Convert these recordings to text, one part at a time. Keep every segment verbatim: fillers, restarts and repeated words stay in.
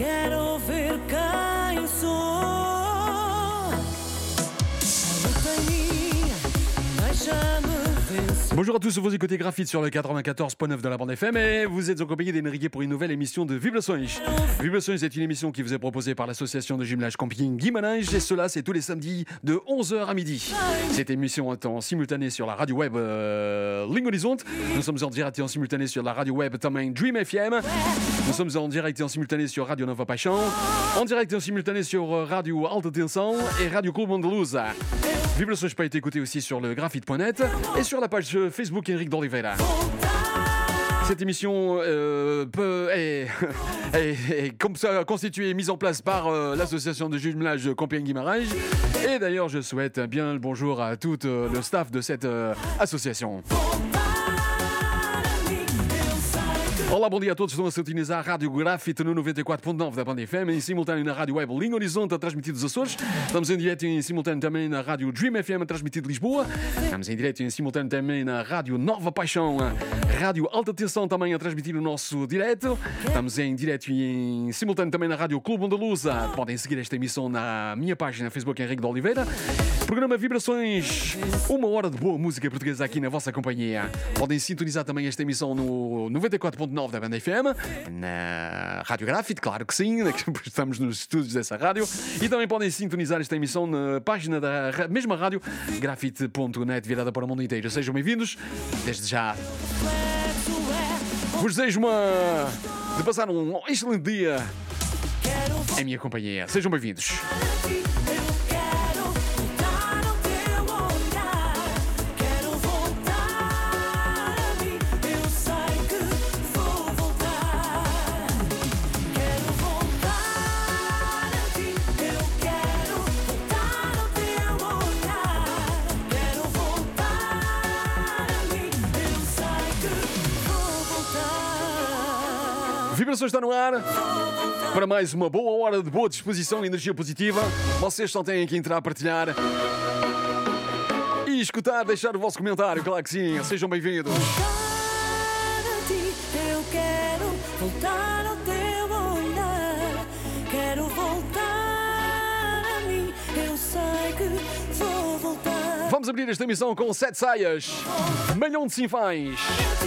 quero ver quem sou. A luta é minha, deixa-me vencer. Bonjour à tous, vous écoutez Graphite sur le quatre-vingt-quatorze point neuf de la bande F M et vous êtes accompagné d'Enrique pour une nouvelle émission de Vibrações. Vibrações est une émission qui vous est proposée par l'association de jumelage Camping Guimarães et cela c'est tous les samedis de onze heures à midi. Cette émission est en simultané sur la radio web euh, Ling Horizon. Nous sommes en direct et en simultané sur la radio web também Dream F M. Nous sommes en direct et en simultané sur Radio Nova Paixão. En direct et en simultané sur Radio Alta Tensão et Radio Clube Andaluza. Vibrações peut être écouté aussi sur le graphite point net et sur la page Facebook Henrique d'Oliveira. Cette émission euh, peut, est, est, est comme ça, constituée et mise en place par euh, l'association de jumelage Camping Guimarães. Et d'ailleurs, je souhaite bien le bonjour à tout euh, le staff de cette euh, association. Olá, bom dia a todos. Estão a sintonizar a Rádio Graphite no noventa e quatro ponto nove da Banda F M, em simultâneo na Rádio Web Ling Horizon, a transmitir dos Açores. Estamos em direto e em simultâneo também na Rádio Dream F M, a transmitir de Lisboa. Estamos em direto e em simultâneo também na Rádio Nova Paixão, Rádio Alta Tensão também a transmitir o nosso direto. Estamos em direto e em simultâneo também na Rádio Clube Andaluza. Podem seguir esta emissão na minha página Facebook Henrique de Oliveira. Programa Vibrações, uma hora de boa música portuguesa aqui na vossa companhia. Podem sintonizar também esta emissão no noventa e quatro ponto nove da Banda F M, na Rádio Graphite, claro que sim, estamos nos estúdios dessa rádio. E também podem sintonizar esta emissão na página da mesma rádio, graphite ponto net, virada para o mundo inteiro. Sejam bem-vindos, desde já. Vos desejo uma... de passar um excelente dia em minha companhia. Sejam bem-vindos. Vibrações está no ar para mais uma boa hora de boa disposição e energia positiva. Vocês só têm que entrar a partilhar e escutar, deixar o vosso comentário, claro que sim. Sejam bem-vindos. Eu quero voltar ao teu olhar, quero voltar a mim, eu sei que vou voltar. Vamos abrir esta emissão com sete saias, Malhão de Sinfãs.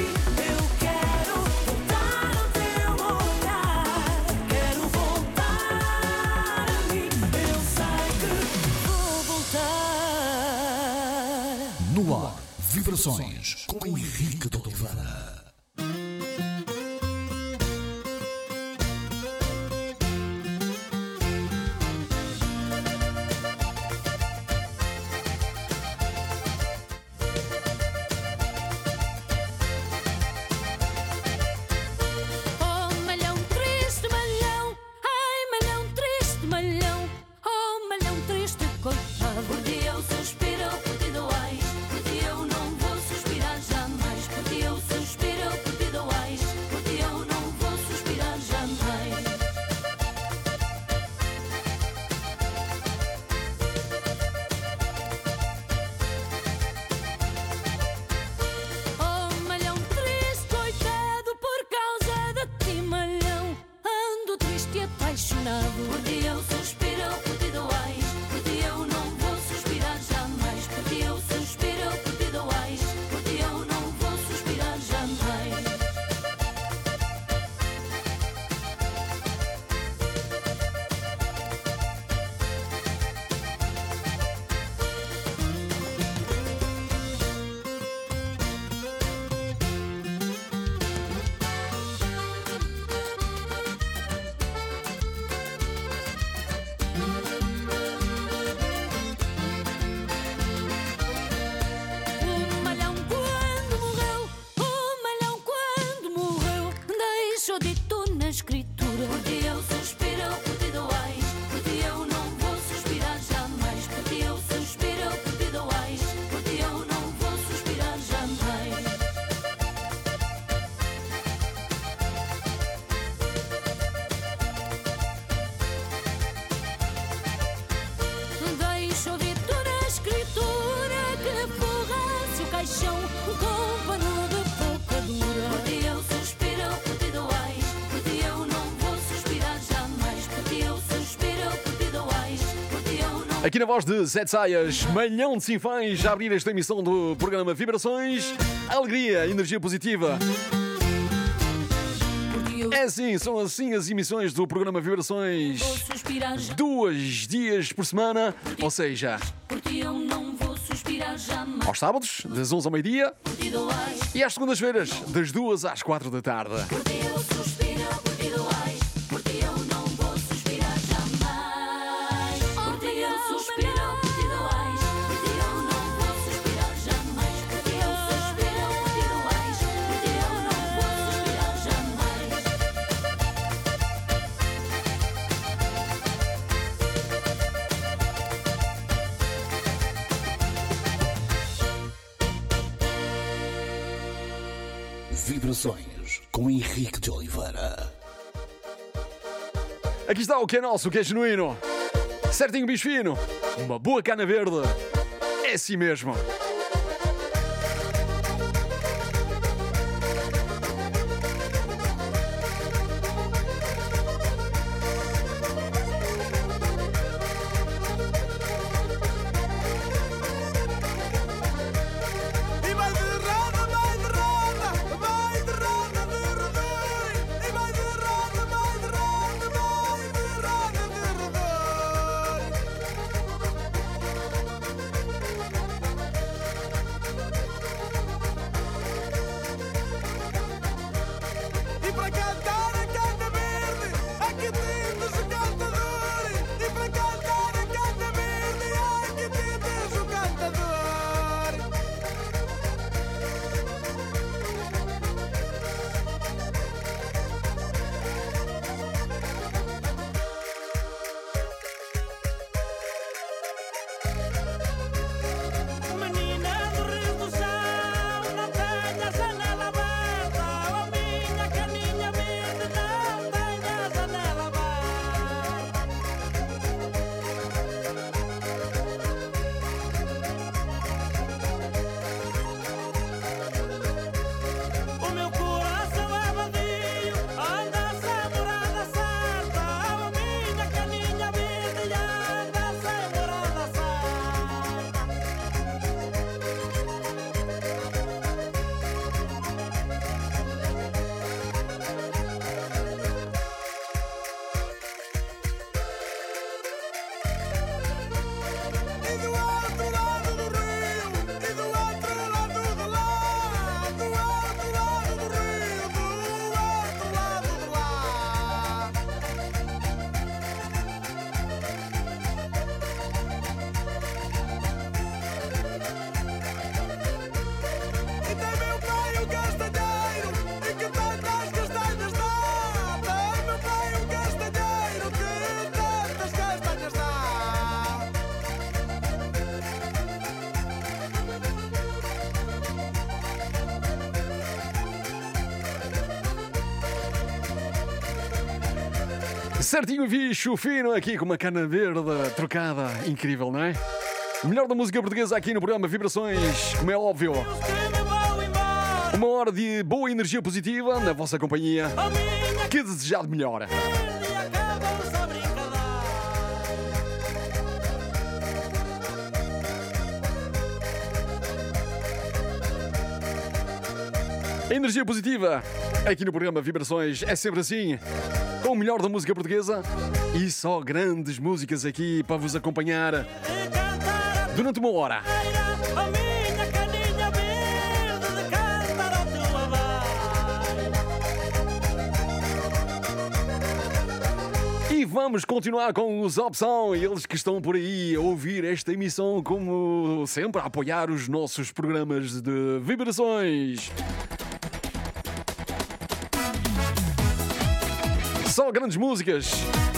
No ar, Vibrações com Henrique de Oliveira. paixão, um pano de pouca dura. Por ti eu suspiro, por ti dou ais, Aqui na voz de Zé de Saias, Malhão de Sinfãs, a abrir esta emissão do programa Vibrações. Alegria, energia positiva. É assim, são assim as emissões do programa Vibrações. Dois dias por semana, ou seja, aos sábados, das onze ao meio-dia, e às segundas-feiras, das duas às quatro da tarde. Vibrações com Henrique de Oliveira. Aqui está o que é nosso, o que é genuíno. Certinho, bicho fino. Uma boa cana verde. É assim mesmo. Certinho, bicho fino, aqui com uma cana verde trocada. Incrível, não é? Melhor da música portuguesa aqui no programa Vibrações, como é óbvio. Uma hora de boa energia positiva na vossa companhia. Que desejado melhor. A energia positiva aqui no programa Vibrações é sempre assim, com o melhor da música portuguesa e só grandes músicas aqui para vos acompanhar durante uma hora. E vamos continuar com os Opção, eles que estão por aí a ouvir esta emissão, como sempre, a apoiar os nossos programas de vibrações. Só grandes músicas.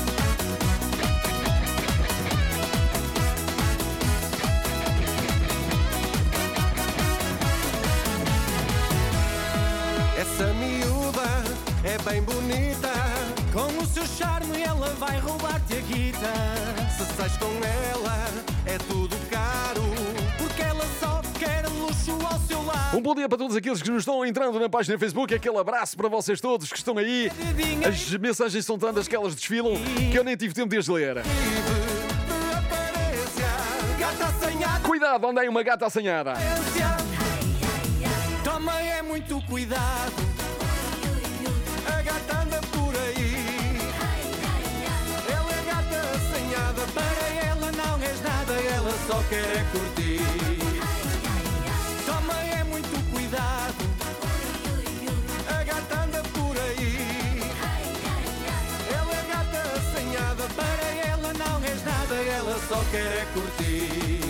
Essa miúda é bem bonita, com o seu charme ela vai roubar-te a guita. Se sais com ela é tudo caro, porque ela só quer luxo ao seu lado. Um bom dia para todos aqueles que nos estão entrando na página do Facebook. Aquele abraço para vocês todos que estão aí. As mensagens são tantas que elas desfilam que eu nem tive tempo de as ler. Cuidado, onde é uma gata assanhada. Toma é muito cuidado, a gata anda por aí. Ela é gata assanhada, para ela não és nada, ela só quer é curtir. Toma é muito cuidado, a gata anda por aí. Ela é gata assanhada, para ela não és nada, ela só quer é curtir.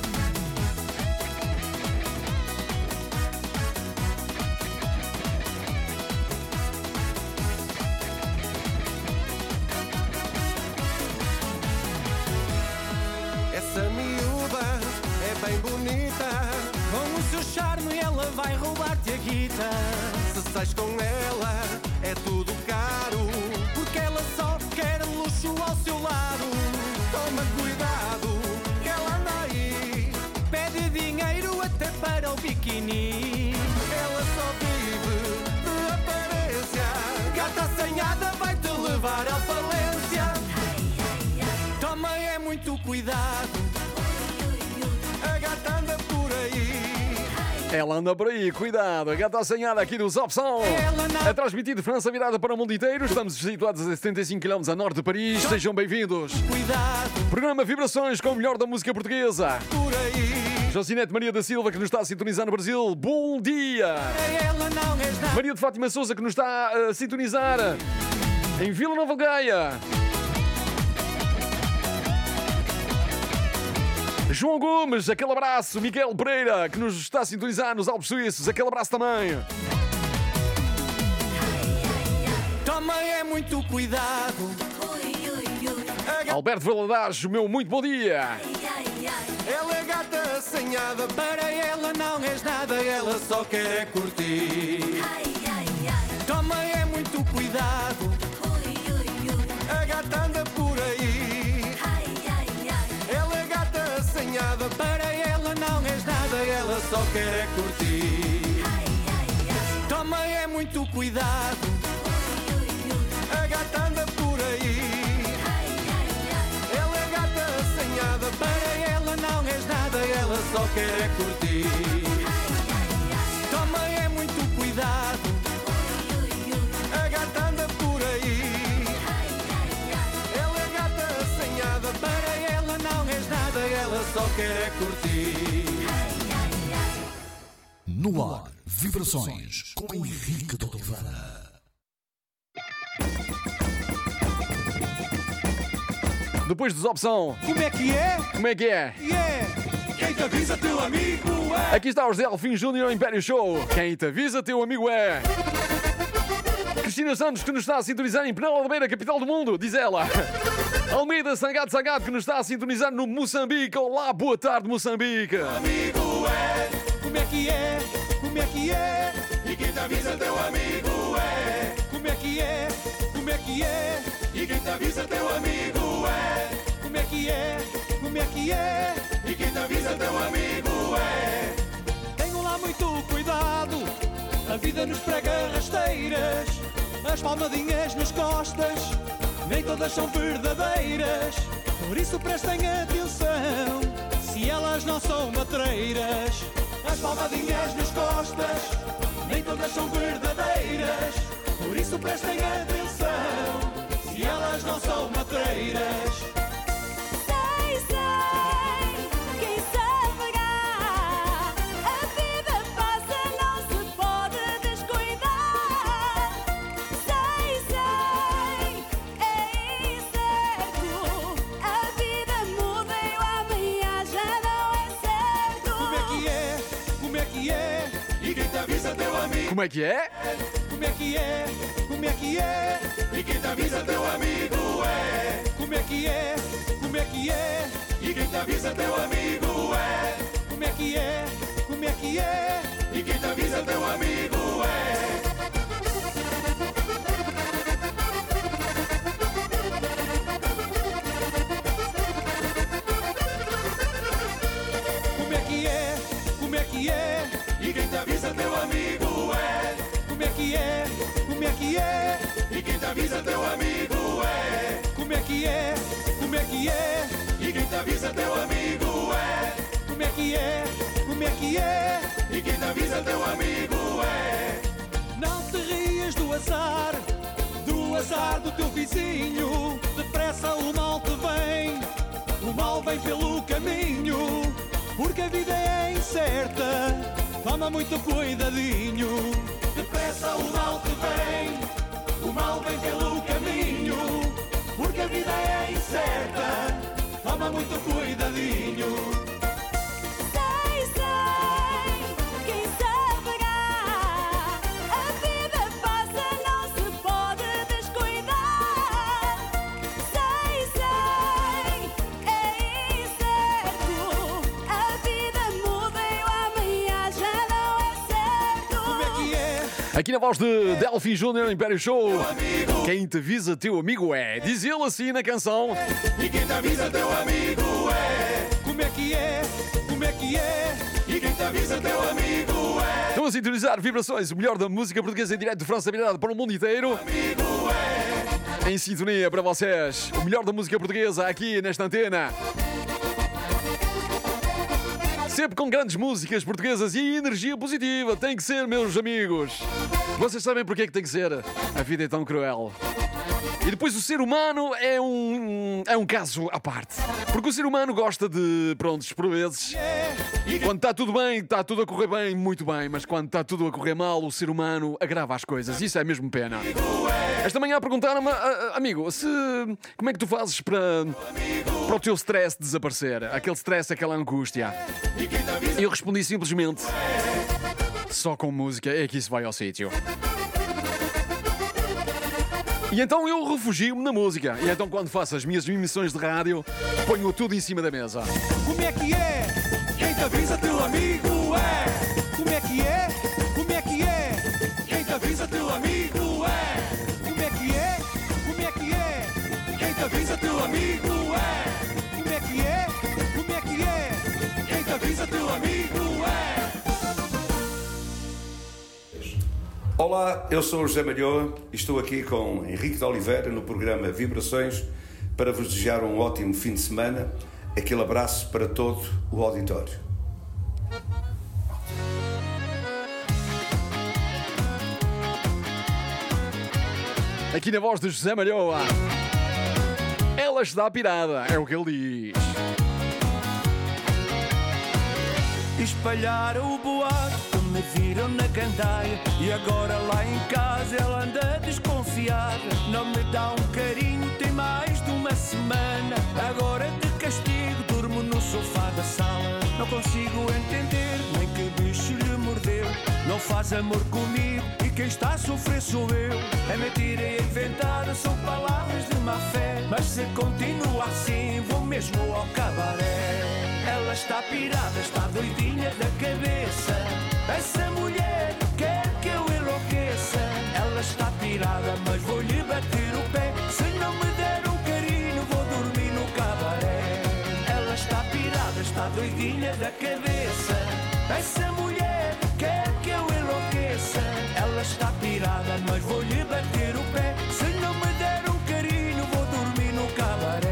Essa miúda é bem bonita, com o seu charme ela vai roubar-te a guita. Se sais com ela é tudo caro, porque ela só quer luxo ao seu lado. Toma cuidado, que ela anda aí, pede dinheiro até para o biquíni. Ela só vive de aparência, gata assanhada vai-te levar à falência. Toma é muito cuidado, a gata anda por aí. Ela anda por aí, cuidado. A gata assanhada aqui dos Opção. É transmitido de França virada para o mundo inteiro. Estamos situados a setenta e cinco quilómetros a norte de Paris. Sejam bem-vindos. Cuidado, Programa Vibrações com o melhor da música portuguesa. por aí. Josinete Maria da Silva, que nos está a sintonizar no Brasil. Bom dia! Ela não és nada. Maria de Fátima Souza, que nos está a sintonizar em Vila Nova de Gaia. João Gomes, aquele abraço. Miguel Pereira, que nos está a sintonizar nos Alpes Suíços. Aquele abraço também. Toma é muito cuidado, Alberto Valadares, o meu muito bom dia. ela é gata assanhada, para ela não és nada, ela só quer é curtir. Toma é muito cuidado, a gata anda por aí. Ela é gata assanhada, para ela não és nada, ela só quer é curtir. Toma é muito cuidado, a gata anda por aí. Ela é gata assanhada, para ela não és nada, ela só quer é curtir. Toma é muito cuidado, a gata anda por aí. Ela é gata assanhada, para ela não és nada, ela só quer é curtir. No ar, Vibrações com Henrique de Oliveira. Depois dos Opção, Como é que é? como é que é? Yeah! Quem te avisa teu amigo é. Aqui está o José Alfim Júnior Império Show. Quem te avisa, teu amigo é. Cristina Santos, que nos está a sintonizar em Penela de Beira, capital do mundo, diz ela. Almeida Sangado Sangado, que nos está a sintonizar no Moçambique. Olá, boa tarde, Moçambique. Amigo é. Como é que é? Como é que é? E quem te avisa teu amigo é. Como é que é? Como é que é? E quem te avisa teu amigo é. Como é que é? Como é que é? E quem te avisa teu amigo é. Tenham lá muito cuidado, a vida nos prega rasteiras, as palmadinhas nas costas, nem todas são verdadeiras. Por isso prestem atenção, se elas não são matreiras. As palmadinhas nas costas, nem todas são verdadeiras. Por isso prestem atenção, se elas não são matreiras. Sei, sei, quem saberá? A vida passa, não se pode descuidar. Sei, sei, é incerto. A vida muda e o amanhã já não é certo. Como é que é? Como é que é? E quem te avisa teu amigo? Como é que é? Como é que é? Como é que é? E quem te avisa teu amigo é. Como é que é? Como é que é? E quem te avisa teu amigo é. Como é que é? Como é que é? E quem te avisa teu amigo é. Como é que é? Como é que é? E quem te avisa teu amigo é. Como é que é? Como é que é? E quem te avisa teu amigo é. Como é que é? Como é que é? E quem te avisa teu amigo é. Como é que é? Como é que é? E quem te avisa teu amigo é. Não te rias do azar, do azar do teu vizinho. Depressa o mal te vem, o mal vem pelo caminho. Porque a vida é incerta, toma muito cuidadinho. Depressa o mal te vem, o mal vem pelo caminho. Porque a vida é incerta, toma muito cuidadinho. Sei, sei, quem saberá? A vida passa, não se pode descuidar. Sei, sei, é incerto. A vida muda e o amanhã já não é certo. Como é que é? Aqui na voz de Delfim Júnior Império Show. Quem te avisa teu amigo é. Diz ele assim na canção. E quem te avisa teu amigo é. Como é que é? Como é que é? E quem te avisa teu amigo é. Estão a sintonizar Vibrações, o melhor da música portuguesa em direto de França virada para o mundo inteiro. Amigo é. Em sintonia para vocês, o melhor da música portuguesa aqui nesta antena. Sempre com grandes músicas portuguesas e energia positiva. Tem que ser, meus amigos. Vocês sabem porque é que tem que ser? A vida é tão cruel. E depois o ser humano é um, é um caso à parte. Porque o ser humano gosta de, prontos, por vezes, quando está tudo bem, está tudo a correr bem, muito bem. Mas quando está tudo a correr mal, o ser humano agrava as coisas. Isso é mesmo pena. Esta manhã perguntaram-me, amigo, se, como é que tu fazes para, para o teu stress desaparecer? Aquele stress, aquela angústia. E eu respondi simplesmente, só com música é que isso vai ao sítio. E então eu refugio-me na música. E então quando faço as minhas emissões de rádio, ponho tudo em cima da mesa. Como é que é? Quem te avisa teu amigo é. Como é que é? Como é que é? Quem te avisa teu amigo é. Como é que é? Como é que é? Quem te avisa teu amigo é. Como é que é? Como é que é? Quem te avisa teu amigo é. Olá, eu sou o José Malhoa e estou aqui com Henrique de Oliveira no programa Vibrações para vos desejar um ótimo fim de semana. Aquele abraço para todo o auditório. Aqui na voz de José Malhoa. Ela está pirada, é o que ele diz. Espalharam o boato, me viram na cantaia e agora lá em casa ela anda desconfiada. Não me dá um carinho, tem mais de uma semana. Agora de castigo durmo no sofá da sala. Não consigo entender nem que bicho lhe mordeu. Não faz amor comigo e quem está a sofrer sou eu. É mentira e inventada, são palavras de má fé. Mas se continua assim vou mesmo ao cabaré. Ela está pirada, está doidinha da cabeça. Essa mulher quer que eu enlouqueça. Ela está pirada, mas vou-lhe bater o pé. Se não me der um carinho, vou dormir no cabaré. Ela está pirada, está doidinha da cabeça. Essa mulher quer que eu enlouqueça. Ela está pirada, mas vou-lhe bater o pé. Se não me der um carinho, vou dormir no cabaré.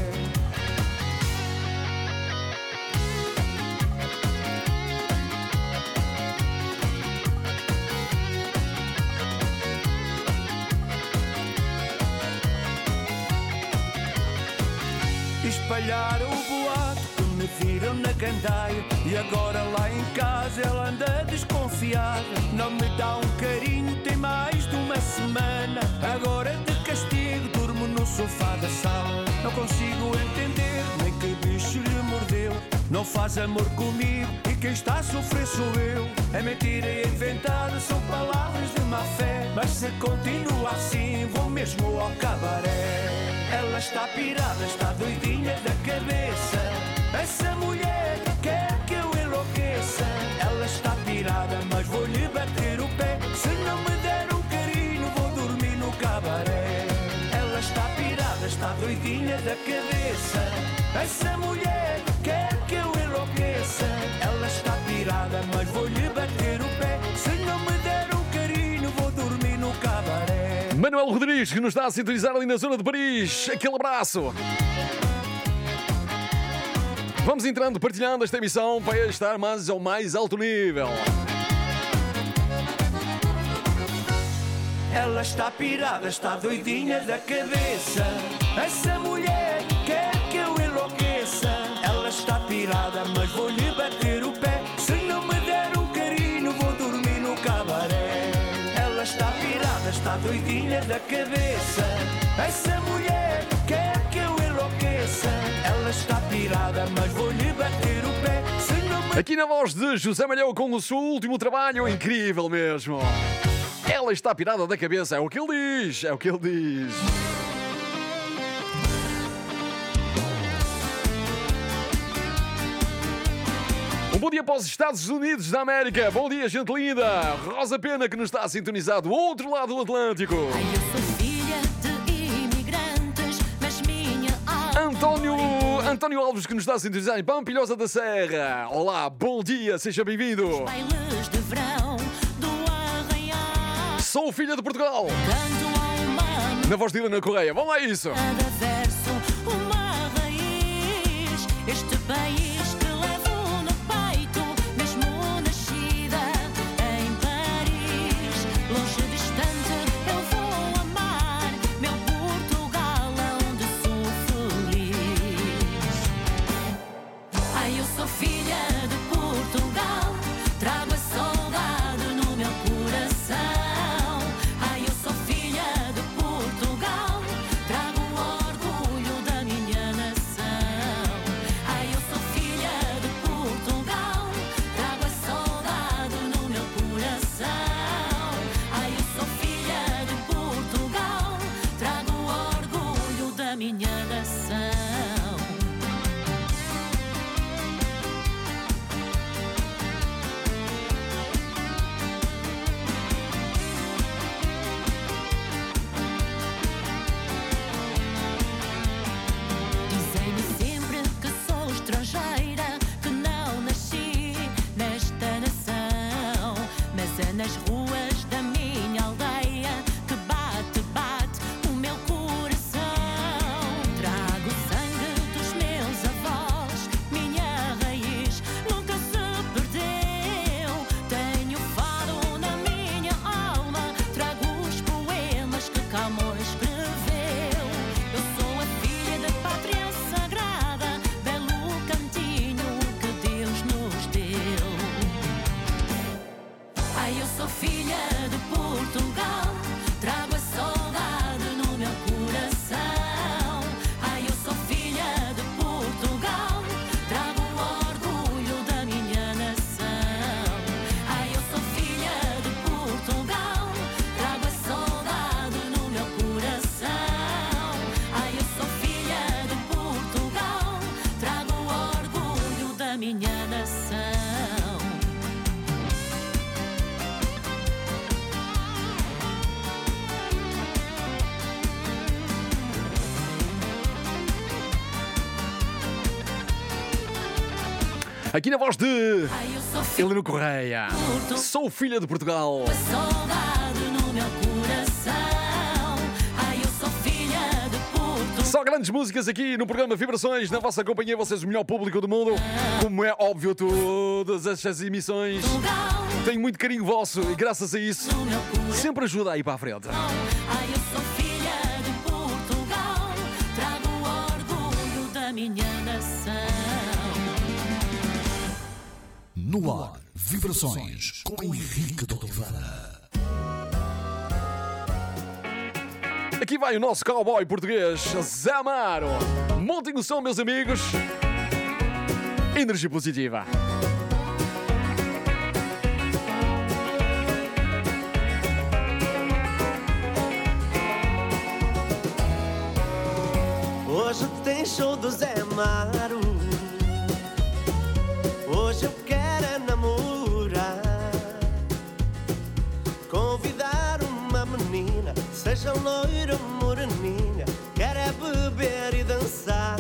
Espalharam o boato que me viram na cantaia e agora lá em casa ela anda desconfiada. Não me dá um carinho, tem mais de uma semana. Agora de castigo durmo no sofá da sala. Não consigo entender nem que bicho lhe mordeu. Não faz amor comigo e quem está a sofrer sou eu. É mentira e inventada, são palavras de má fé. Mas se continua assim vou mesmo ao cabaré. Ela está pirada, está doidinha da cabeça. Essa mulher quer que eu enlouqueça. Ela está pirada, mas vou-lhe bater o pé. Se não me der um carinho, vou dormir no cabaré. Ela está pirada, está doidinha da cabeça. Essa mulher quer que eu enlouqueça. Ela está pirada, mas vou-lhe bater o pé. Se não me der um carinho, vou dormir no cabaré. Manuel Rodrigues, que nos está a sintonizar ali na zona de Paris. Aquele abraço. Vamos entrando, partilhando esta emissão para estar mais ao mais alto nível. Ela está pirada, está doidinha da cabeça. Essa mulher quer que eu enlouqueça. Ela está pirada, mas vou-lhe bater o pé. Se não me der um carinho, vou dormir no cabaré. Ela está pirada, está doidinha da cabeça. Essa mulher quer que eu enlouqueça. Ela está pirada, mas vou-lhe bater o pé. Se não me... Aqui na voz de José Malhão com o seu último trabalho, incrível mesmo. Ela está pirada da cabeça, é o que ele diz, é o que ele diz. Um bom dia para os Estados Unidos da América. Bom dia, gente linda. Rosa Pena, que nos está a sintonizar do outro lado do Atlântico. Ai, eu sou filha de imigrantes, mas minha alma... António, António Alves, que nos está a sintonizar em Pampilhosa da Serra. Olá, bom dia, seja bem-vindo. Bailes de verão do Arraial. Sou filha de Portugal. Canto a uma Na voz de Helena Correia. Vamos lá a isso. cada verso, uma raiz. Este país que levo no peito, mesmo nascida em Paris. Longe, distante, eu vou amar meu Portugal, onde sou feliz. Ai, eu sou filha de Portugal, trago a saudade no meu coração. Ai, eu sou filha de Portugal, trago o orgulho da minha nação. Ai, eu sou filha de Portugal, trago a saudade no meu coração. Ai, eu sou filha de Portugal, trago o orgulho da minha nação. Dizem-me sempre que sou estrangeira, que não nasci nesta nação. Mas é nas ruas da minha aldeia que bate, bate o meu coração. Trago o sangue dos meus avós, minha raiz nunca se perdeu. Tenho fado na minha alma, trago os poemas que Camões escreveu. Eu sou a filha da pátria sagrada, belo cantinho que Deus nos deu. Ai, eu sou filha de Portugal, trago a saudade no meu coração. Ai, eu sou filha de Portugal, trago o orgulho da minha nação. Ai, eu sou filha de Portugal, trago a saudade no meu coração. Ai, eu sou filha de Portugal, trago o orgulho da minha nação. Aqui na voz de Ai, eu sou filha Helena Correia. Sou filha de Portugal. de saudade no meu coração. Ai, eu sou filha de Portugal. Só grandes músicas aqui no programa Vibrações, na vossa companhia, vocês o melhor público do mundo. Como é óbvio, todas estas emissões têm muito carinho vosso e graças a isso No meu coração. sempre ajuda a ir para a frente. Ai, eu sou filha de Portugal, trago o orgulho da minha nação. No ar, Vibrações com Henrique de Oliveira. Aqui vai o nosso cowboy português, Zé Amaro. Montem o som, meus amigos. Energia positiva. Hoje tem show do Zé Amaro. Hoje eu quero é namorar, convidar uma menina, seja loira ou moreninha. Quero é beber e dançar.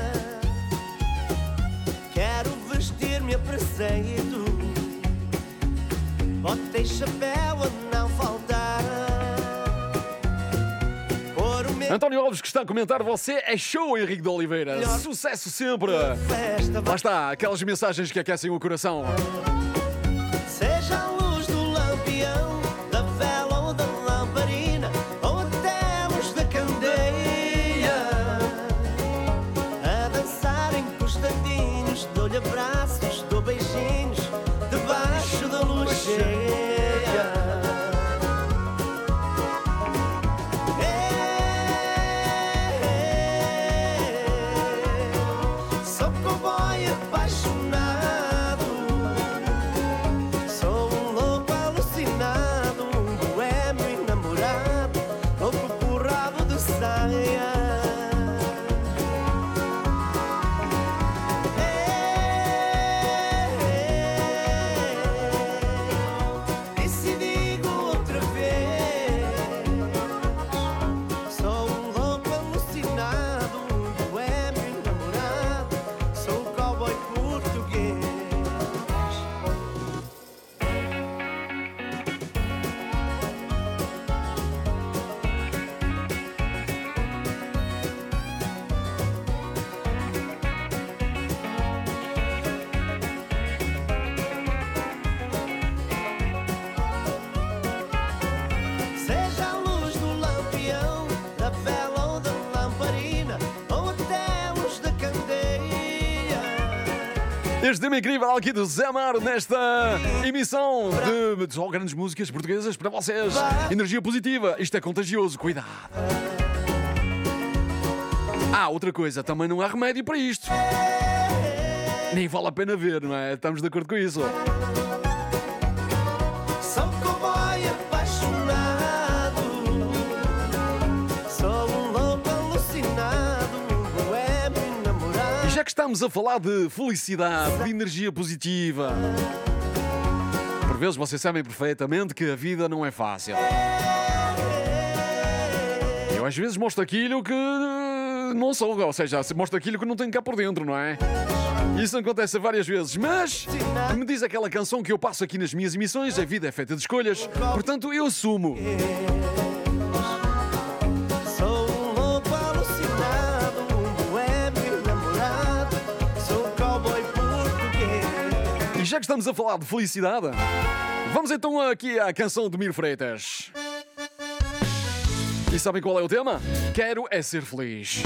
Quero vestir-me a preceito, bota e chapéu a não faltar, pôr o meu António Alves que está a comentar, você é show, Henrique de Oliveira. Sucesso sempre. Festa, Lá está, aquelas mensagens que aquecem o coração. seja a luz do lampião, da vela ou da lamparina, ou até a luz da candeia, a dançarem costadinhos, dou-lhe abraços, dou beijinhos, debaixo da luz cheia. Sou cowboy apaixonado, sou um louco alucinado, um boêmio enamorado, louco por rabo de saia. E se digo outra vez, sou um louco alucinado, um boêmio enamorado, sou um cowboy português. Seja a luz do lampião, da vela ou da lamparina, ou até a luz da candeia. Este tema incrível aqui do Zé Amaro nesta emissão de, de só grandes músicas portuguesas para vocês. Energia positiva, isto é contagioso, cuidado. Ah, outra coisa, também não há remédio para isto. Nem vale a pena ver, não é? Estamos de acordo com isso. Sou cowboy apaixonado, sou um louco alucinado, um boêmio enamorado. E já que estamos a falar de felicidade, de energia positiva, por vezes vocês sabem perfeitamente que a vida não é fácil. Eu às vezes mostro aquilo que não sou, ou seja, mostro aquilo que não tenho cá por dentro, não é? Isso acontece várias vezes, mas me diz aquela canção que eu passo aqui nas minhas emissões, a vida é feita de escolhas, portanto eu assumo. Sou um louco alucinado, um boêmio enamorado, sou um cowboy português. E já que estamos a falar de felicidade, vamos então aqui à canção de Mir Freitas. E sabem qual é o tema? Quero é ser feliz.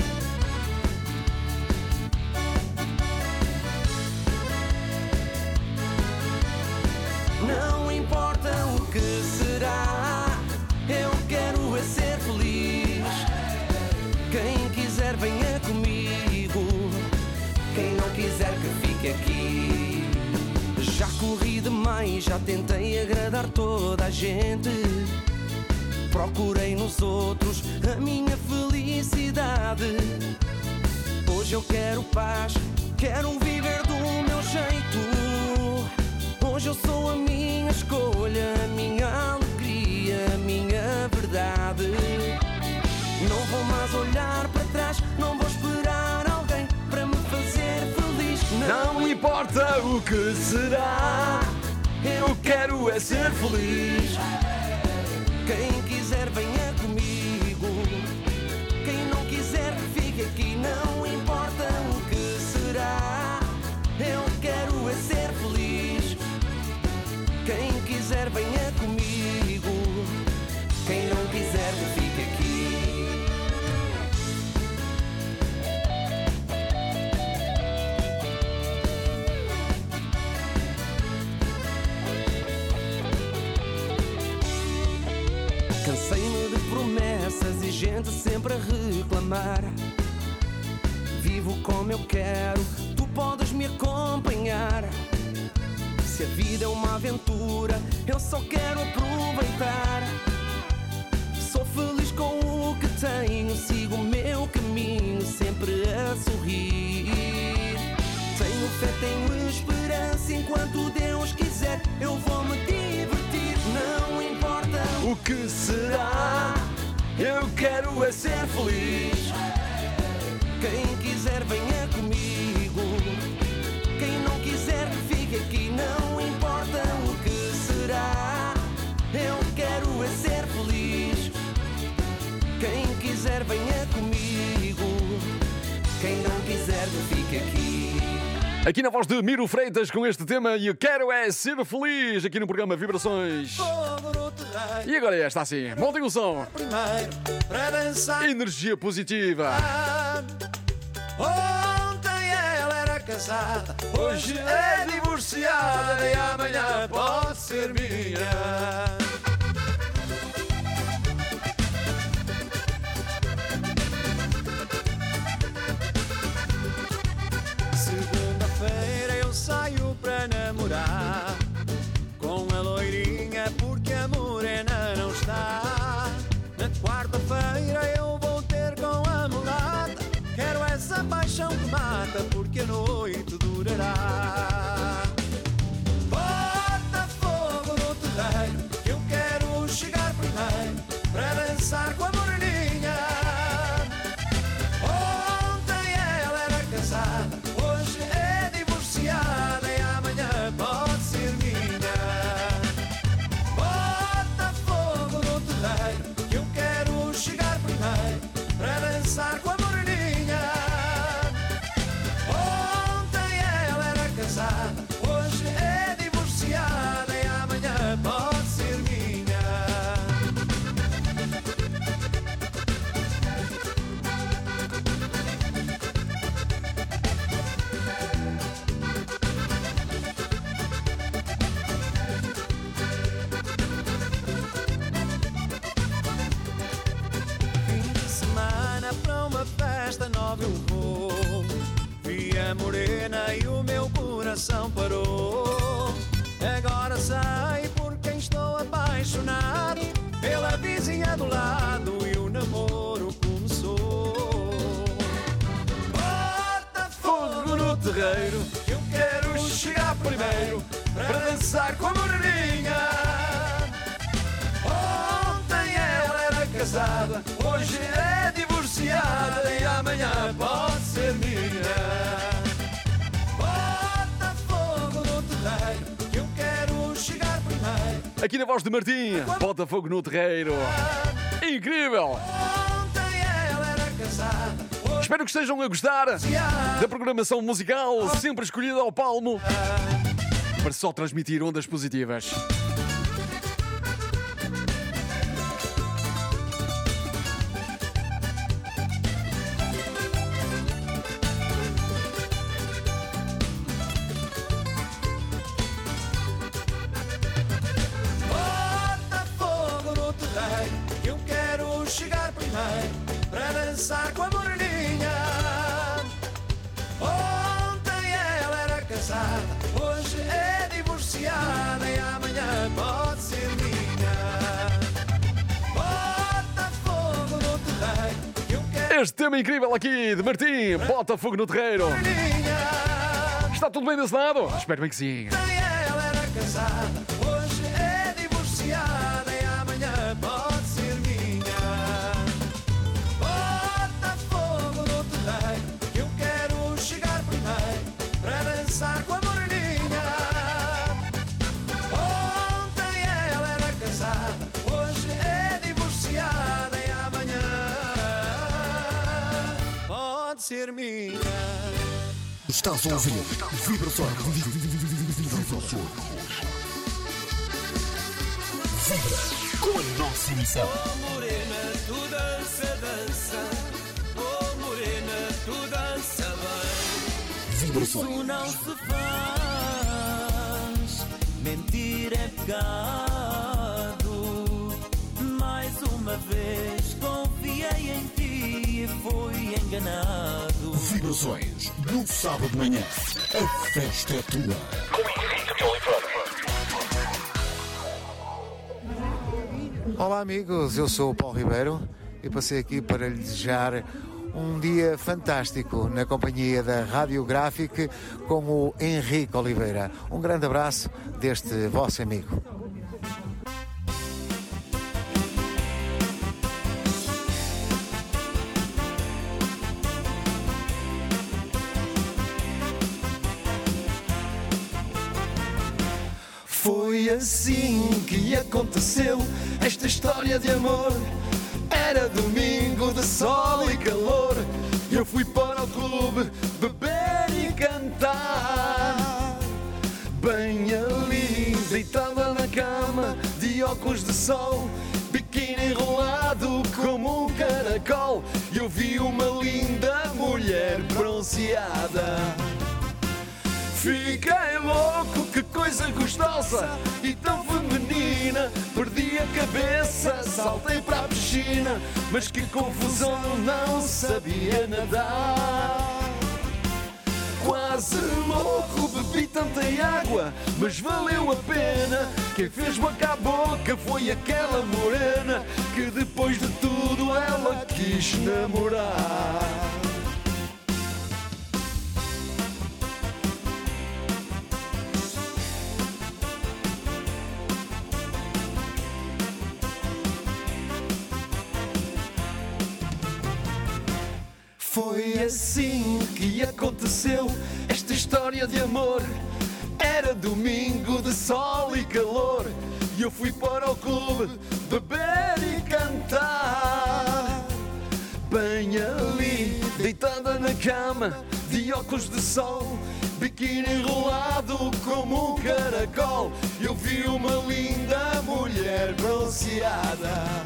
Não importa o que será, eu quero é ser feliz. Quem quiser venha comigo, quem não quiser que fique aqui. Já corri demais, já tentei agradar toda a gente. Procurei nos outros a minha felicidade. Hoje eu quero paz, quero viver do meu jeito. Hoje eu sou a minha escolha, a minha alegria, a minha verdade. Não vou mais olhar para trás, não vou esperar alguém para me fazer feliz. Não importa o que será, eu quero é ser feliz. Quem quiser venha comigo, quem não quiser fique aqui. Não importa o que será, eu quero é ser feliz. Quem quiser venha comigo, quem não quiser fique aqui. Cansei-me de promessas e gente sempre a reclamar. Vivo como eu quero, tu podes me acompanhar. Se a vida é uma aventura, eu só quero aproveitar. Sou feliz com o que tenho, sigo o meu caminho, sempre a sorrir. Tenho fé, tenho esperança, enquanto Deus quiser, eu vou me divertir. Não importa O que será, eu quero é ser feliz. quem quiser venha comigo, quem não quiser fique aqui. Não importa o que será, eu quero é ser feliz. Quem quiser venha Aqui na voz de Miro Freitas com este tema e eu quero é ser feliz aqui no programa Vibrações. E agora esta assim, montem o som. Primeiro para dançar. Energia positiva. Ontem ela era casada, hoje é divorciada e amanhã pode ser minha. Segunda-feira eu saio para namorar com a loirinha porque a morena não está. Na quarta-feira eu vou ter com a mulata. Quero essa paixão que mata porque a noite durará. Bota fogo no terreiro que eu quero chegar primeiro para dançar com a moreninha. Ontem ela era casada, hoje é divorciada e amanhã pode ser minha. Bota fogo no terreiro que eu quero chegar primeiro para dançar com a moreninha. Ontem ela era casada, hoje é divorciada e amanhã pode ser minha. Fim de semana para uma festa nova eu vou. Vi a morena e o meu coração parou. Agora sei por quem estou apaixonado, pela vizinha do lado e o namoro começou. Bota fogo no terreiro que eu quero chegar primeiro para dançar com a moreninha. Ontem ela era casada, hoje é divorciada e amanhã pode ser minha. Bota fogo no terreiro que eu quero chegar primeiro. Aqui na voz de Martim, bota fogo no terreiro. Incrível! Ontem ela era casada, hoje Espero que estejam a gostar da programação musical, sempre escolhida ao palmo, para só transmitir ondas positivas. bota fogo no terreiro que eu quero chegar primeiro para dançar com a moreninha. Ontem ela era casada, hoje é divorciada e amanhã pode ser minha. Bota fogo no terreiro que eu quero Este tema incrível aqui de Martim, bota fogo no terreiro. moreninha. Está tudo bem desse lado? Espero bem que sim. Ontem ela era casada, hoje é divorciada e amanhã pode ser minha. Bota fogo no terreiro que eu quero chegar primeiro para dançar com a moreninha. Ontem ela era casada, hoje é divorciada e amanhã pode ser minha. Estás a ouvir Vibrações. Vibrações. Vibra com a nossa emissão. Oh morena, tu dança, dança. Oh morena, tu dança bem. Vibrações. Isso não se faz. Mentir é pecado. Mais uma vez confiei em ti e fui enganado. Vibrações. No sábado de manhã. A festa é tua. Olá amigos, eu sou o Paulo Ribeiro e passei aqui para lhe desejar um dia fantástico na companhia da Radiográfica com o Henrique Oliveira. Um grande abraço deste vosso amigo. Foi assim que aconteceu esta história de amor. Era domingo de sol e calor. Eu fui para o clube beber e cantar. óculos de sol, biquíni enrolado como um caracol. E eu vi uma linda mulher bronzeada. Fiquei louco, que coisa gostosa e tão feminina. Perdi a cabeça, saltei para a piscina, mas que confusão, não sabia nadar. Quase louco, bebi tanta água, mas valeu a pena. Quem fez boca a boca foi aquela morena, que depois de tudo ela quis namorar. Foi assim que aconteceu esta história de amor. Era domingo de sol e calor, e eu fui para o clube beber e cantar. Bem ali, deitada na cama, de óculos de sol, biquíni enrolado como um caracol, eu vi uma linda mulher bronzeada.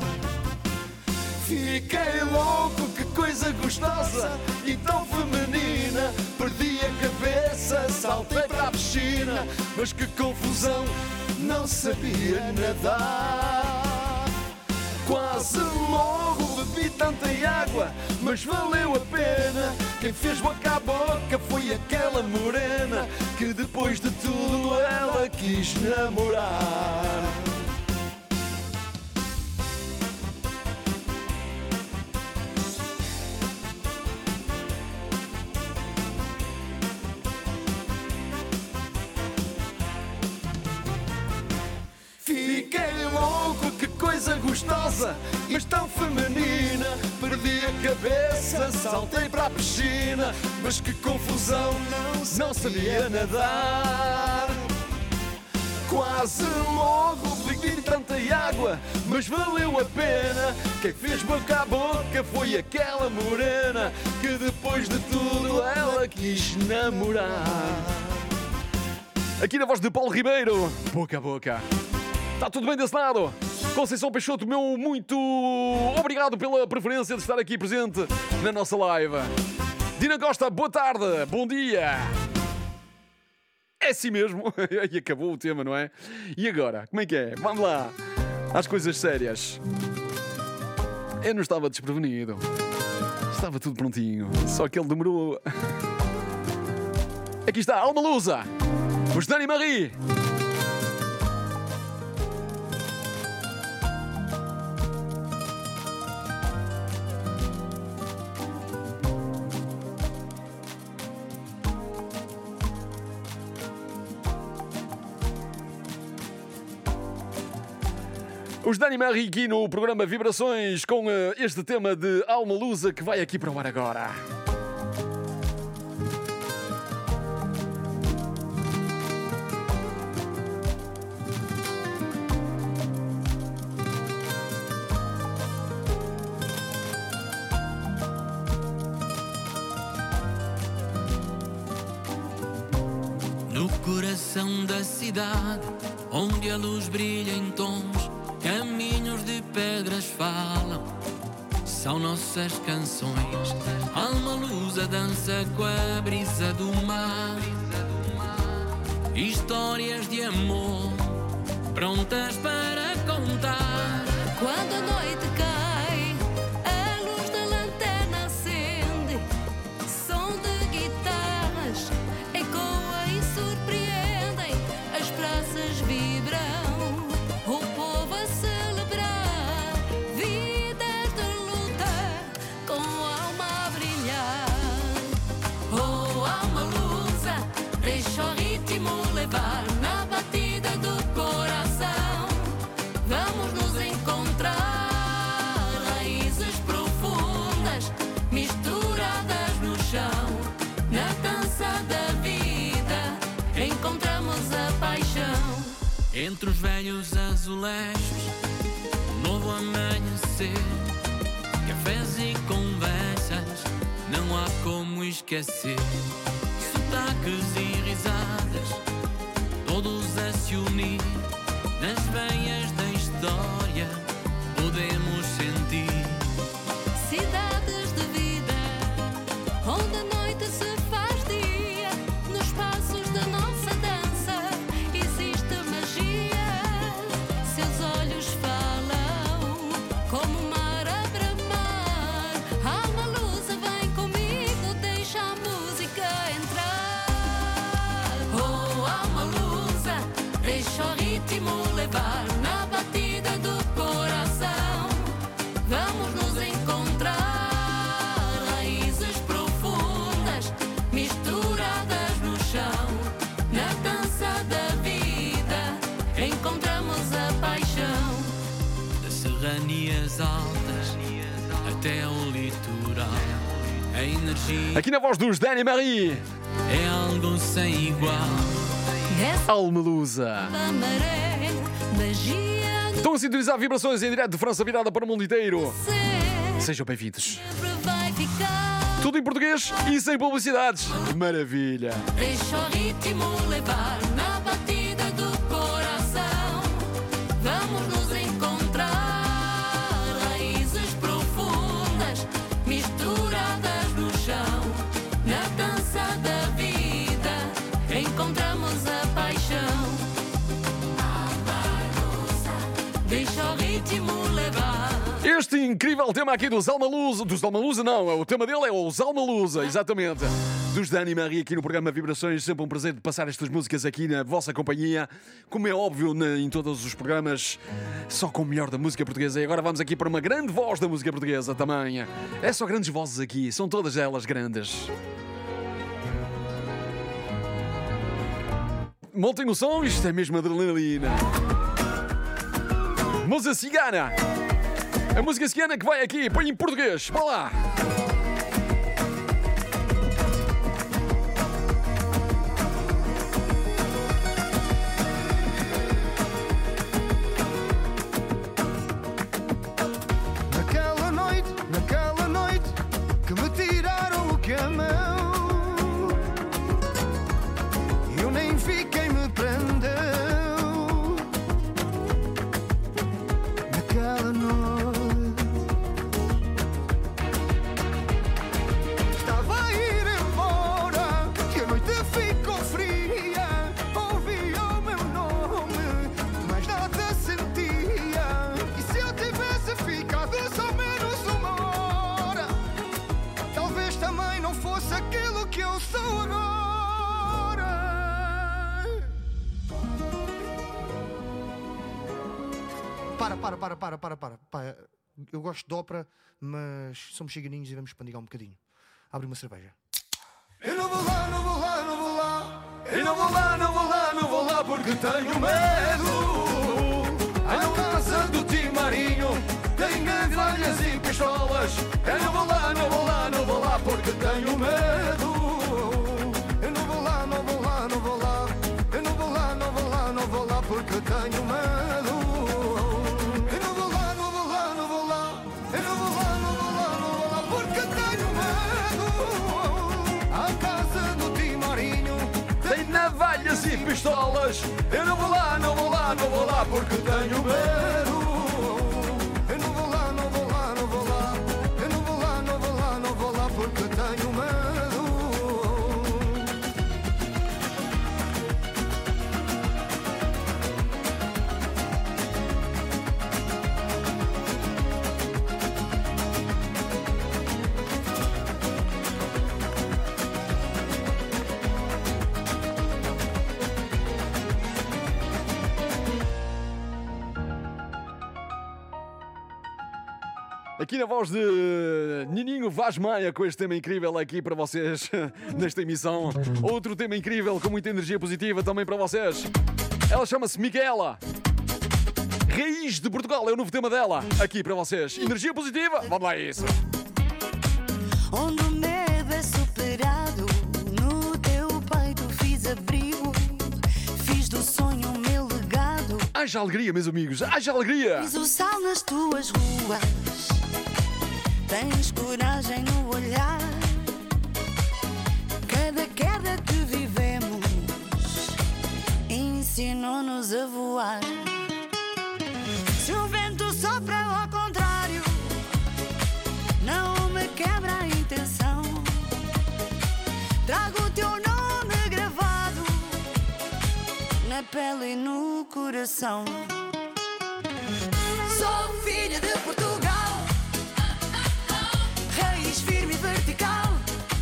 Fiquei louco, que coisa gostosa e tão feminina. Perdi a cabeça, saltei para a piscina, mas que confusão, não sabia nadar. Quase morro, bebi tanta água, mas valeu a pena. Quem fez boca a boca foi aquela morena, que depois de tudo ela quis namorar. Fiquei louco, que coisa gostosa, mas tão feminina. Perdi a cabeça, saltei para a piscina, mas que confusão, não sabia nadar. Quase morro, bebi tanta água, mas valeu a pena. Quem fez boca a boca foi aquela morena, que depois de tudo ela quis namorar. Aqui na voz de Paulo Ribeiro, boca a boca. Está tudo bem desse lado? Conceição Peixoto, meu muito obrigado pela preferência de estar aqui presente na nossa live. Dina Costa, boa tarde, bom dia. É assim mesmo. E acabou o tema, não é? E agora, como é que é? Vamos lá, às coisas sérias. Eu não estava desprevenido. Estava tudo prontinho. Só que ele demorou. Aqui está, Alma Lusa, os Dani Marie. Os Dani Marie aqui no programa Vibrações com uh, este tema de Alma Lusa que vai aqui para o ar agora. No coração da cidade, onde a luz brilha em tons, caminhos de pedras falam, são nossas canções. Alma Lusa dança com a brisa do mar, histórias de amor prontas para contar. Quando a noite cai, a luz da lanterna acende, som de guitarras ecoa e surpreendem, as praças vibram, o povo a celebrar, vidas de luta com alma a brilhar. Oh, alma lusa, deixa o ritmo levar na batida do coração. Vamos nos encontrar, raízes profundas misturadas no chão. Na dança da vida encontramos a paixão. Entre os velhos azulejos, um novo amanhecer, cafés e conversas, não há como esquecer. Sotaques e risadas, todos a se unir nas veias da história. glória podemos sentir. Cidades de vida, onde a noite se faz dia. Nos passos da nossa dança existe magia. Seus olhos falam como o mar a bramar. Alma lusa, vem comigo, deixa a música entrar. Oh, alma lusa, deixa o ritmo levar na batida do coração. Vamos nos encontrar, raízes profundas misturadas no chão. Na dança da vida encontramos a paixão. Das serranias altas até ao litoral, a energia Aqui na voz dos Dani Marie. é algo sem igual. Essa Alma Lusa. maré, magia Estão a sintonizar vibrações em direto de França virada para o mundo inteiro. no ser, Sejam bem-vindos. sempre vai ficar. Tudo em português e sem publicidades. Maravilha. Deixa o ritmo levar na batida do coração. Vamos nos encontrar, raízes profundas misturadas no chão. Na dança da vida encontramos a paixão. Deixa o ritmo levar. Este incrível tema aqui dos Alma Lusa. Dos Alma Lusa, não. O tema dele é os Alma Lusa, exatamente. Dos Dani Marie aqui no programa Vibrações. Sempre um prazer de passar estas músicas aqui na vossa companhia. Como é óbvio, na- em todos os programas, só com o melhor da música portuguesa. E agora vamos aqui para uma grande voz da música portuguesa também. É só grandes vozes aqui, são todas elas grandes. Montem no som, isto é mesmo adrenalina. Música cigana. A música cigana que vai aqui, põe em português. Bora lá. Naquela noite, naquela noite que me tiraram o camão, eu nem fiquei, me prendeu. Naquela noite estava a ir embora e a noite ficou fria. Ouvia o meu nome, mas nada sentia. E se eu tivesse ficado só menos uma hora, talvez também não fosse aquilo que eu sou agora. Para, para, para, para, para, para. Pá, eu gosto de ópera, mas somos chiganinhos e vamos pandigar um bocadinho. Abre uma cerveja. Eu não vou lá, não vou lá, não vou lá. Eu não vou lá, não vou lá, não vou lá porque tenho medo. À casa do Tim Marinho tem navalhas e pistolas. Eu não vou lá, não vou lá, não vou lá porque tenho medo. Eu não vou lá, não vou lá, não vou lá. Eu não vou lá, não vou lá, não vou lá porque tenho medo. Eu não vou lá, não vou lá, não vou lá. Eu não vou lá, não vou lá, não vou lá porque tenho medo. À casa do Tim Marinho Tem navalhas e pistolas. Eu não vou lá, não vou lá, não vou lá porque tenho medo. eu não vou lá, não vou lá, não vou lá. Eu não vou lá, não vou lá, não vou lá porque tenho medo. Aqui na voz de Nininho Vaz Maia, com este tema incrível aqui para vocês nesta emissão. Outro tema incrível com muita energia positiva também para vocês. Ela chama-se Micaela. Raiz de Portugal é o novo tema dela. Aqui para vocês. Energia positiva? Vamos lá a isso. Onde o medo é superado, no teu peito fiz abrigo, fiz do sonho o meu legado. Haja alegria, meus amigos, haja alegria. Fiz o sal nas tuas ruas, tens coragem no olhar. Cada queda que vivemos ensinou-nos a voar. Se eu pele e no coração. Sou filha de Portugal, raiz firme e vertical.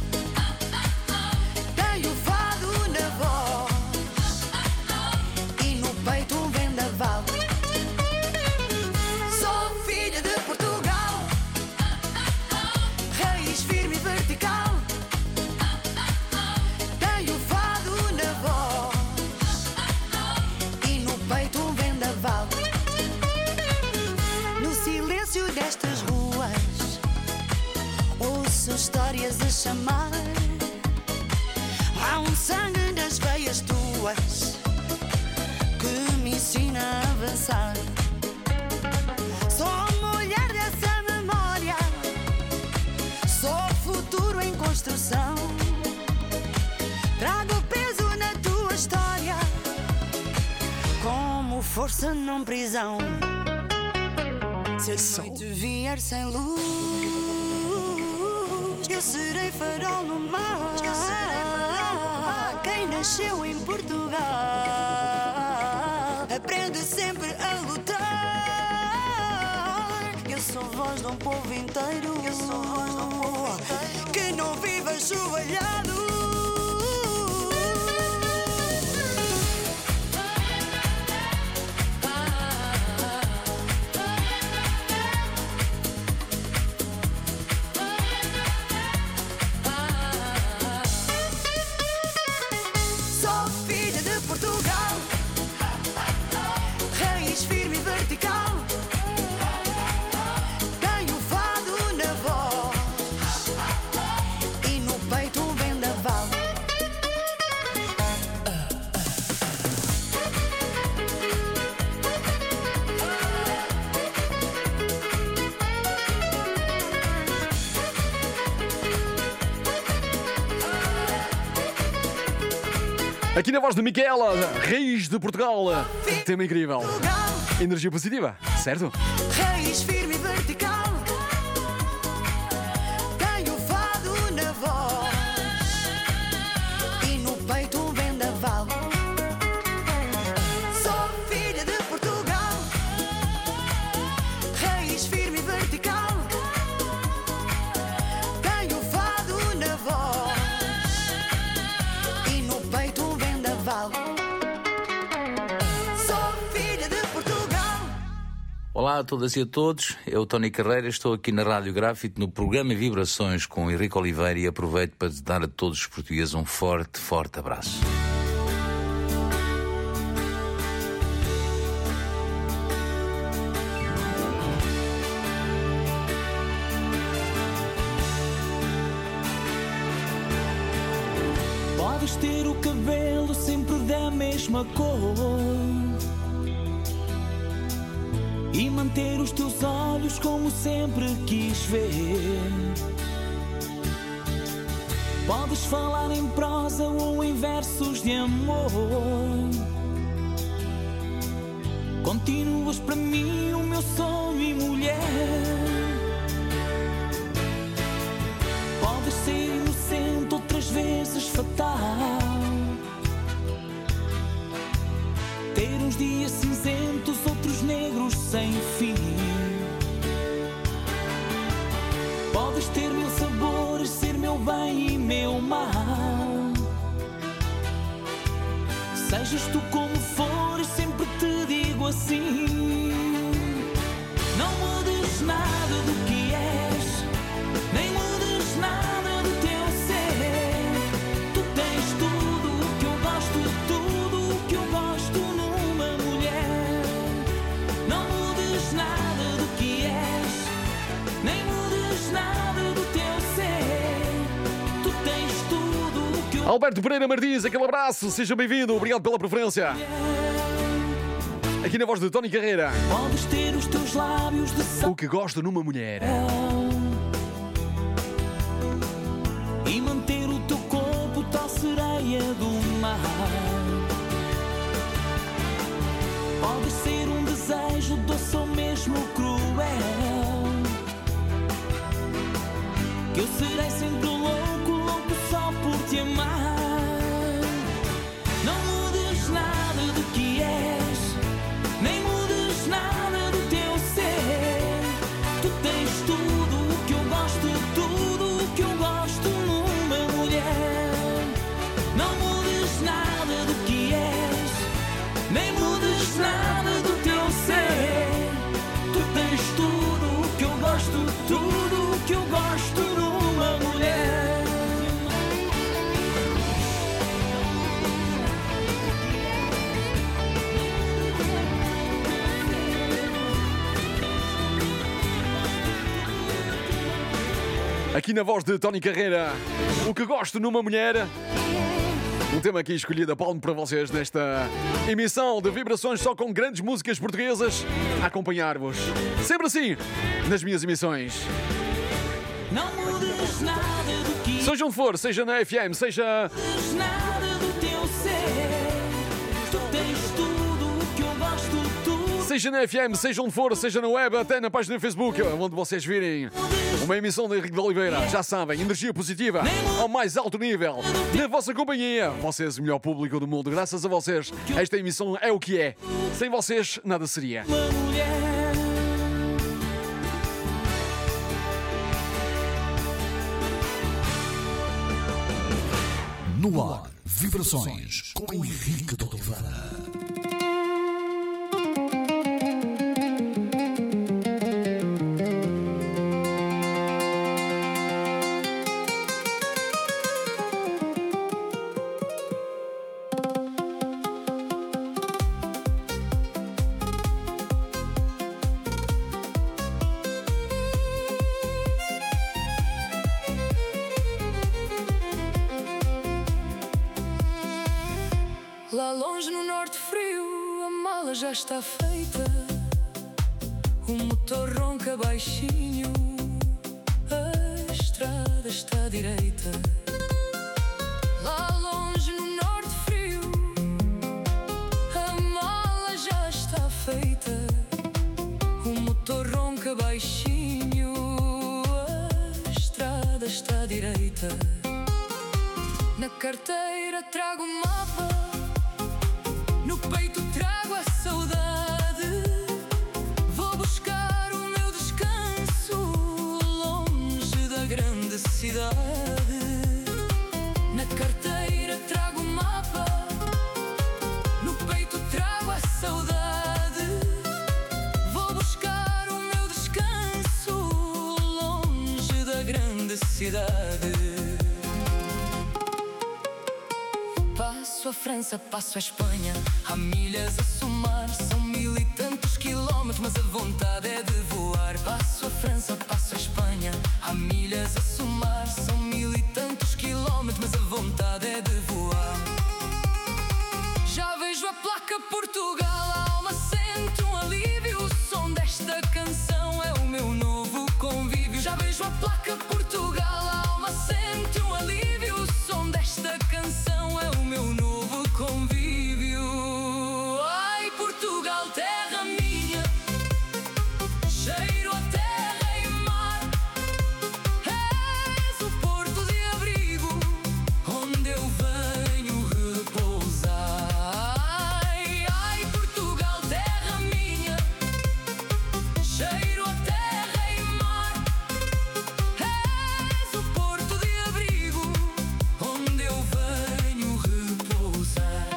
Tenho fado na voz e no peito um vendaval. Sou filha de Portugal, raiz firme e vertical. Tenho fado na voz e no peito um vendaval. No silêncio destas ruas ouço histórias a chamar. Há um sangue nas veias tuas que me ensina a avançar. Sou mulher dessa memória, sou futuro em construção. Trago peso na tua história, como força numa prisão. Se a noite vier sem luz, eu serei farol no mar. Quem nasceu em Portugal aprende sempre a lutar. Eu sou voz de um povo inteiro, eu sou voz de um povo inteiro que não vive ajoelhado. Aqui na voz de Micaela, raiz de Portugal. Tema incrível. Energia positiva, certo? Raiz firme e vertical. Tenho fado na voz e no peito um vendaval. Sou filha de Portugal, raiz firme e vertical. Tenho fado na voz e no peito um vendaval. Sou filha de Portugal. Olá a todas e a todos, eu Tony Carreira, estou aqui na Rádio Gráfico no programa Vibrações com Henrique Oliveira e aproveito para dar a todos os portugueses um forte, forte abraço. Podes ter o cabelo sempre da mesma cor e manter os teus olhos como sempre quis ver. Podes falar em prosa ou em versos de amor. Continuas para mim o meu sonho e mulher. Podes ser inocente, outras vezes fatal. Ter uns dias cinzentos, outros negros sem fim. Podes ter mil sabores, ser meu bem e meu mal. Sejas tu como fores, sempre te digo assim. Não mudes nada do que és, nem mudes nada do teu ser. Tu tens tudo o que eu gosto, tudo o que eu gosto numa mulher. Não mudes nada do que és, nem mudes nada do teu ser. Tu tens tudo o que eu... Alberto Pereira Martins, aquele abraço, seja bem-vindo, obrigado pela preferência. Aqui na voz de Tony Carreira. Podes ter os teus lábios de sal O que gosto numa mulher. e manter o teu corpo tal sereia do mar. Podes ser um desejo doce ou mesmo cruel, que eu serei sempre louco, louco só por te amar. Não mudes nada do que Aqui na voz de Tony Carreira, o que gosto numa mulher. Um tema aqui escolhido a palmo para vocês nesta emissão de Vibrações, só com grandes músicas portuguesas a acompanhar-vos. Sempre assim, nas minhas emissões. Não mudes nada do que Seja onde for, seja na F M, seja... mudes nada do teu ser. Tu tens tudo o que eu gosto, tudo. Seja na F M, seja onde for, seja na web, até na página do Facebook, onde vocês virem uma emissão de Henrique de Oliveira. Já sabem, energia positiva ao mais alto nível. Na vossa companhia, vocês, o melhor público do mundo. Graças a vocês, esta emissão é o que é. Sem vocês, nada seria. Uma mulher. No ar, Vibrações com Henrique de Oliveira. Lá longe no norte frio, a mala já está feita. O motor ronca baixinho, a estrada está direita. Lá longe no norte frio, a mala já está feita. O motor ronca baixinho, a estrada está direita. Na carteira trago um mapa, no peito trago a saudade. Vou buscar o meu descanso longe da grande cidade. Na carteira trago um mapa, no peito trago a saudade. Vou buscar o meu descanso longe da grande cidade. Passo a França, passo a Espanha, há milhas a somar, são mil e tantos quilómetros, mas a vontade é de voar. Passo a França, passo a Espanha, há milhas a somar, são mil e tantos quilómetros, mas a vontade é de voar. Já vejo a placa Portugal, a alma sente um alívio, o som desta canção é o meu novo convívio. Já vejo a placa Portugal, a alma sente um alívio, o som desta canção é o meu novo convívio. Ai, Portugal, terra minha, cheiro a terra e mar. És o porto de abrigo, onde eu venho repousar. Ai, ai, Portugal, terra minha, cheiro a terra e mar. És o porto de abrigo, onde eu venho repousar.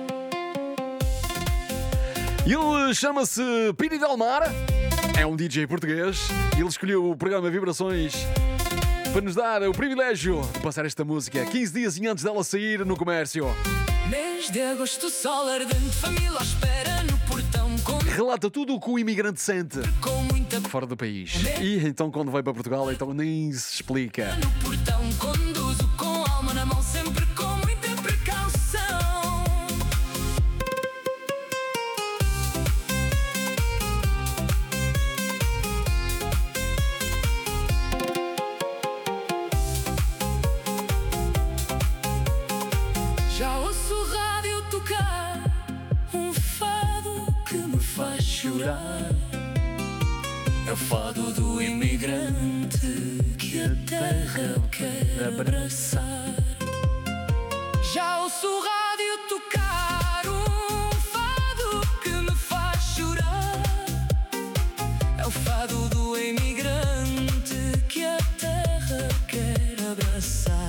Ele chama-se Pini Del Mar, é um D J português. Ele escolheu o programa Vibrações para nos dar o privilégio de passar esta música quinze dias antes dela sair no comércio. Mês de agosto, sol ardente, família à espera no portão, com, Relata tudo o que o imigrante sente com muita fora do país. E então quando vai para Portugal, então nem se explica. no portão. Conduzo com a alma na mão, sempre com muita precaução. Já ouço o rádio tocar um fado que me faz chorar. É o fado do imigrante que a terra quer abraçar. Já ouço o rádio tocar um fado que me faz chorar. É o fado do imigrante que a terra quer abraçar.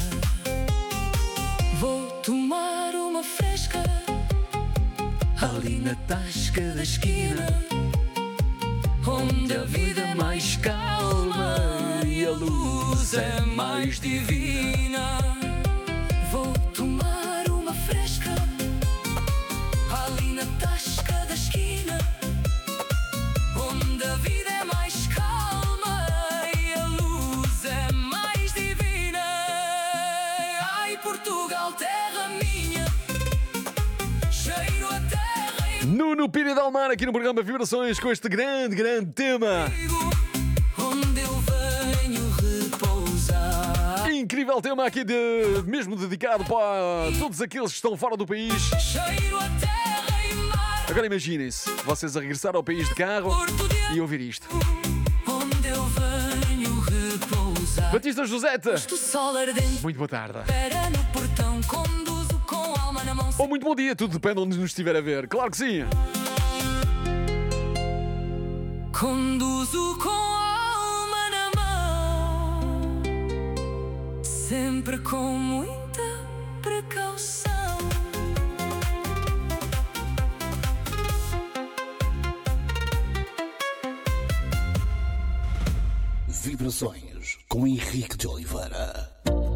Vou tomar uma fresca ali na tasca da esquina, onde a vida é mais calma e a luz é mais divina. Vou tomar uma fresca ali na tasca da esquina, onde a vida é mais calma e a luz é mais Nuno Pires Del Mar aqui no programa Vibrações com este grande, grande tema. Onde eu venho repousar. Incrível tema aqui, de, mesmo dedicado para todos aqueles que estão fora do país. Cheiro a terra e mar. Agora imaginem-se, vocês a regressar ao país de carro e ouvir isto. Onde eu venho repousar. Batista Josete, Do sol ardente. muito boa tarde. Espera no portão. Conduzo com a alma na mão. Ou muito bom dia, tudo depende onde nos estiver a ver. Claro que sim. Conduzo com a alma na mão. Sempre com muita precaução. Vibrações com Henrique de Oliveira.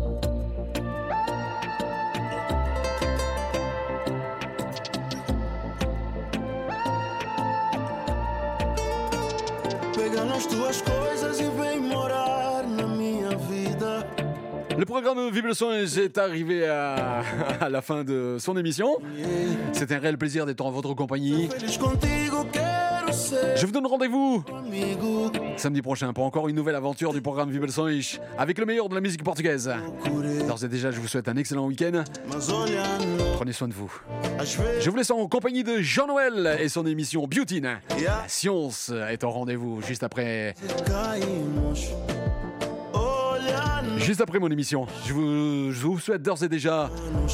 Pega nas tuas coisas e vem morar na minha vida. Le programme Vibrações est arrivé à, à la fin de son émission. C'est un réel plaisir d'être en votre compagnie. Feliz contigo, quero ser Je vous donne rendez-vous amigo. samedi prochain pour encore une nouvelle aventure du programme Vibrações avec le meilleur de la musique portugaise. D'ores et déjà, je vous souhaite un excellent week-end. Mas olha, não. Prenez soin de vous. Às vezes Je vous laisse en compagnie de Jean-Noël et son émission Beauty. La science est au rendez-vous juste après, caímos. Olha, juste après mon émission. Je vous, je vous souhaite d'ores et déjà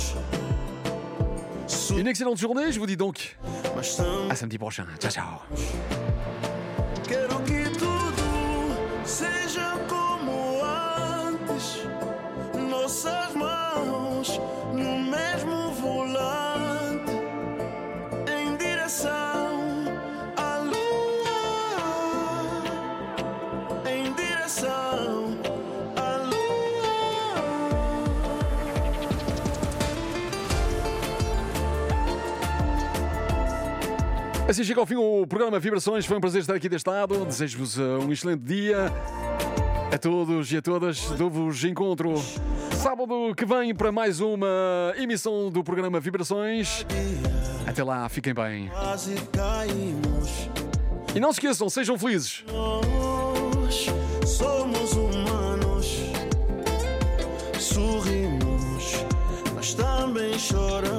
une excellente journée. Je vous dis donc mas tam- à samedi prochain. Ciao, ciao. quero que tudo seja como antes. Nossas mãos no mesmo volante, em direção à lua, em direção à lua. Assim chega ao fim o programa Vibrações. Foi um prazer estar aqui deste lado. Desejo-vos uh, um excelente dia. A todos e a todas, dou-vos encontro sábado que vem para mais uma emissão do programa Vibrações. Até lá, fiquem bem. Quase caímos. E não se esqueçam, sejam felizes. Nós somos humanos, sorrimos, mas também choramos.